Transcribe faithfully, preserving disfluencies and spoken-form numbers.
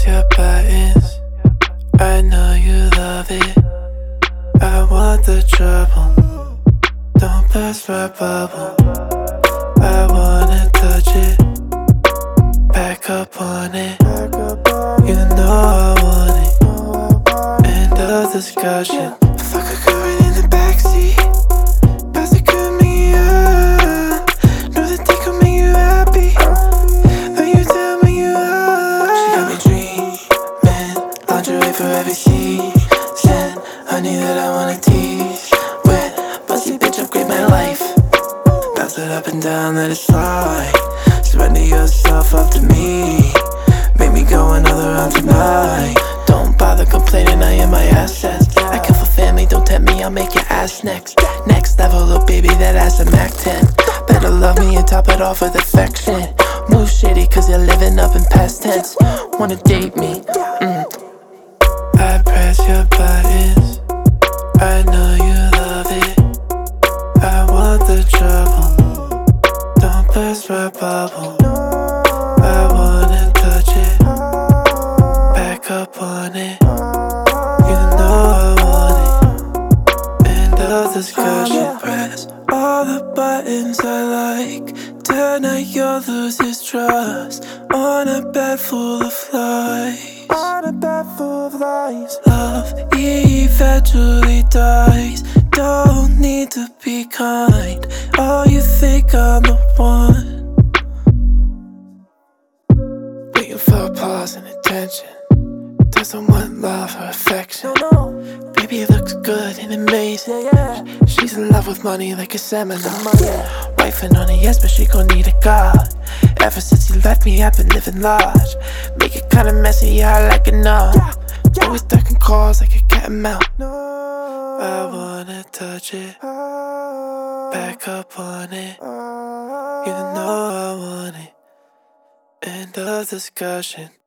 press your buttons. I know you love it. I want the trouble. Don't burst my bubble. I wanna touch it. Back up on it. You know I want it. End of discussion. Fuck a girl in the backseat. Pass it, could me up. Know that they could make you happy. Though you tell me you are. She got me dreaming. Lingerie for every season. Honey that I wanna tease. Wet, bossy bitch, upgrade my life. Bounce it up and down, let it slide. Surrender yourself up to me. Make me go another round tonight. Don't bother complaining, I am my assets. I come for family, don't tempt me, I'll make your ass next. Next level, little baby, that ass a Mac ten. Better love me and top it off with affection. Move shitty cause you're living up in past tense. Wanna date me? Mm. I press your buttons. I know you love it. I want the trouble. Don't burst my bubble. I wanna touch it. Back up on it. You know I want it. End of discussion. Press all the buttons I like. Tonight you'll lose his trust. On a bed full of lies. On a bed full of lies. Love eventually dies. Don't need to be kind. Oh, you think I'm the one. Waiting for applause and attention. Doesn't want love or affection. No, no. Baby looks good and amazing. Yeah, yeah. She's in love with money like a seminar. Yeah. Wife and on a yes, but she gon' need a god. Ever since you left me, I've been living large. Make it kinda messy, yeah, I like it now. Yeah, yeah. Always ducking calls like a cat and mouse. No. I wanna touch it. Back up on it. You know I want it. End of discussion.